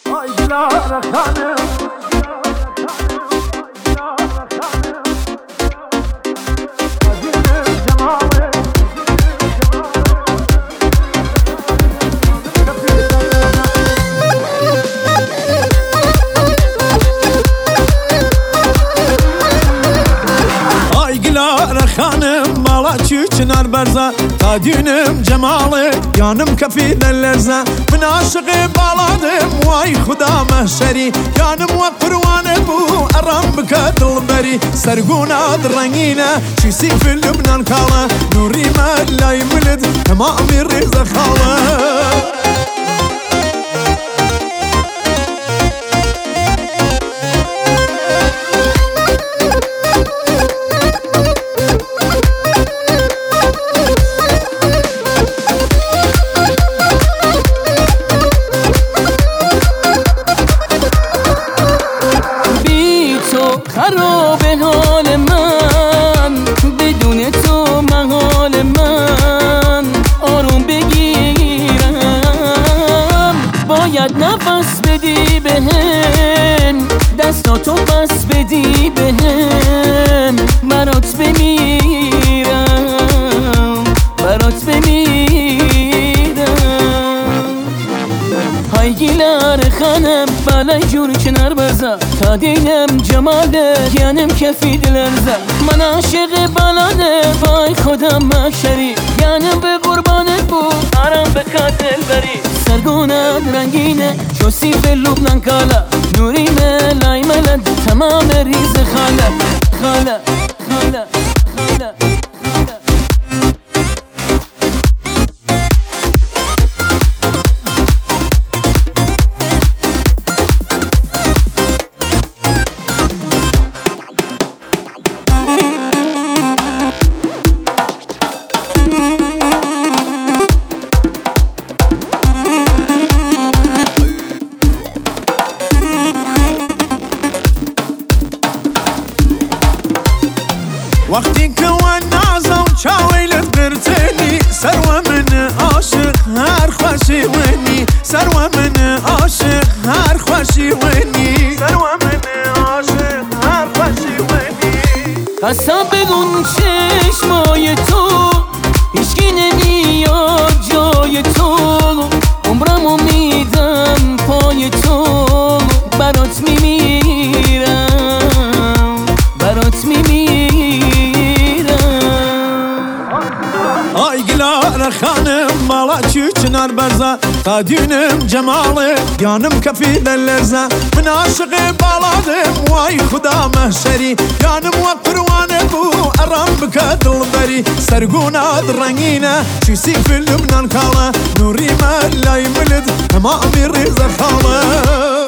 Xanım mala çüçünar berza ta düğünüm cemalı yanım kafide lerza min aşığı bağladım vay xuda mahşeri yanım ve kurvanı bu aram bıkadıl beri serguna rengine şisi fil Lübnan kala nuri mellay milid tamamı rıza khala خراب حال من بدون تو محال من آروم بگیرم باید نفس بدی بهم دستاتو بس بدی بهم برات بمیرم برات بمیرم های گیلر خانم بالای جور کنار بزا تا دیدم جمالت یعنیم کفید لرزه من عاشق بلاده وای خودم محشری یعنیم به قربانت بود آرام به قاتل بری سرگونت رنگینه چو سیب لبنان کالا نوری ملای ملد تمام ریز خاله خاله خاله خاله وقتی که و نازم چاویلت برتنی سرو من عاشق هر خوشی ونی سرو من عاشق هر خوشی ونی سرو من عاشق هر خوشی ونی قسم بگون چشمای تو هیچکی نمیاد جای تو عمرمو میدم پای تو برات میمیرم برات میمیرم Ay gilar xanım mala çüçünar berza ta düğünüm cemalı yanım kafide lerza min aşığı bağladım vay xuda mahşeri yanım ve kurvanı bu aram bıkadıl beri serguna rengine şisi fil Lübnan kala nuri mellay milid tamamı rıza khala